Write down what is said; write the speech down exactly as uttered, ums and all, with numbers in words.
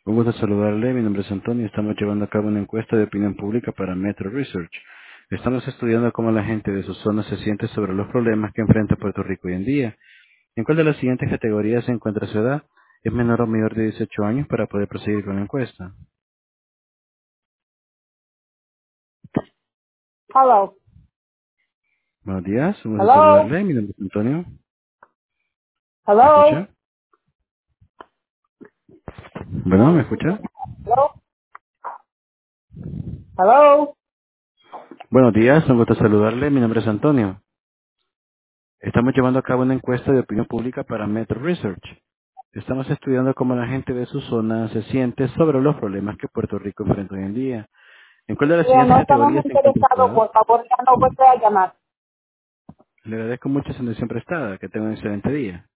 Un gusto saludarle, mi nombre es Antonio y estamos llevando a cabo una encuesta de opinión pública para Metro Research. Estamos estudiando cómo la gente de su zona se siente sobre los problemas que enfrenta Puerto Rico hoy en día. ¿En cuál de las siguientes categorías se encuentra su edad? ¿Es menor o mayor de dieciocho años para poder proseguir con la encuesta? Hello. Buenos días, un gusto Hello. saludarle, mi nombre es Antonio. ¿Me Hello. escucha? Bueno, ¿me escucha? Hello. Hello. Buenos días, un gusto saludarle, mi nombre es Antonio. Estamos llevando a cabo una encuesta de opinión pública para Metro Research. Estamos estudiando cómo la gente de su zona se siente sobre los problemas que Puerto Rico enfrenta hoy en día. ¿En cuál de las Ya siguientes no estamos categorías se encuentra interesados, usted? por favor, ya no vuelve a llamar. Le agradezco mucho su atención prestada. Que tenga un excelente día.